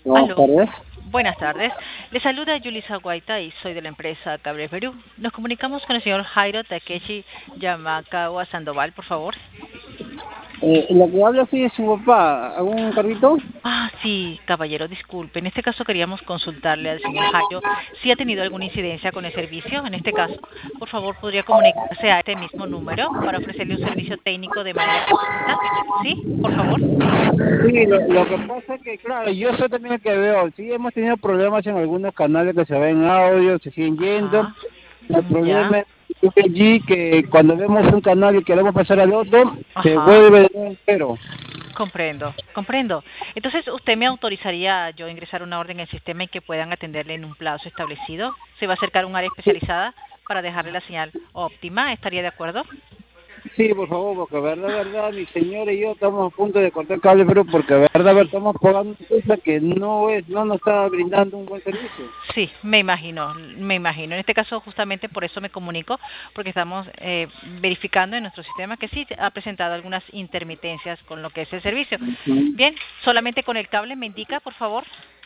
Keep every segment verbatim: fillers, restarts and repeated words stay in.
Buenas Aló, tardes. buenas tardes. Le saluda Yulisa Guaita y soy de la empresa Cable Perú. Nos comunicamos con el señor Jairo Takeshi Yamakawa Sandoval, por favor. Eh, la que habla sí es su papá. ¿Algún carrito? Ah, sí, caballero, disculpe. En este caso queríamos consultarle al señor Jairo si ha tenido alguna incidencia con el servicio. En este caso, por favor, podría comunicarse a este mismo número para ofrecerle un servicio técnico de manera gratuita. ¿Sí? Por favor. Sí, lo, lo que pasa es que, claro, yo soy también el que veo. Sí, hemos tenido problemas en algunos canales que se ven audio, se siguen yendo. Ajá. El Ya. problema es que allí que cuando vemos un canal y queremos pasar al otro, se Ajá. vuelve de nuevo entero. Comprendo, comprendo. Entonces, ¿usted me autorizaría yo a ingresar una orden en el sistema y que puedan atenderle en un plazo establecido? ¿Se va a acercar a un área especializada para dejarle la señal óptima? ¿Estaría de acuerdo? Sí, por favor, porque verdad, verdad, mi señora y yo estamos a punto de cortar cable, pero porque verdad, verdad, Sí, estamos pagando una cosa que no es, no nos está brindando un buen servicio. sí, me imagino, me imagino. En este caso, justamente por eso me comunico, porque estamos eh, verificando en nuestro sistema que sí ha presentado algunas intermitencias con lo que es el servicio. Ujú. Bien, solamente con el cable me indica, por favor,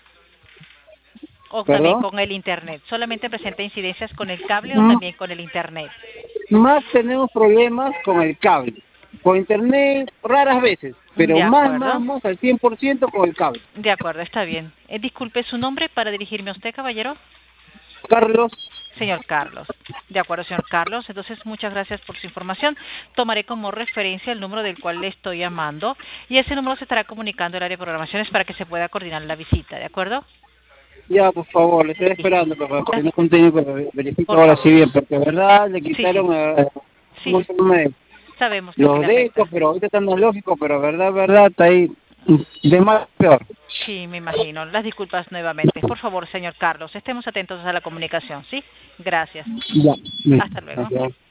o también ¿Perdón? con el internet. ¿Solamente presenta incidencias con el cable o Mm, también con el internet? Más tenemos problemas con el cable. Con internet raras veces, De pero más, más, acuerdo, más al cien por ciento con el cable. de acuerdo, está bien. Eh, disculpe su nombre para dirigirme a usted, caballero. Carlos, Señor Carlos. De acuerdo, señor Carlos. Entonces, muchas gracias por su información. Tomaré como referencia el número del cual le estoy llamando y ese número se estará comunicando al área de programaciones para que se pueda coordinar la visita, ¿de acuerdo? ya por favor, le estoy Listo. esperando, por favor, Las- no un técnico que verifique Por ahora sí favor. bien, porque verdad le Sí, sí, quitaron a, sí, ¿cómo se llama? sabemos que sí Los le de esto, afecta. pero ahorita están los lógicos, pero verdad, verdad, está ahí de más peor. Sí, me imagino. Las disculpas nuevamente. Por favor, señor Carlos, estemos atentos a la comunicación, ¿sí? Gracias. Ya, listo, Hasta luego. gracias.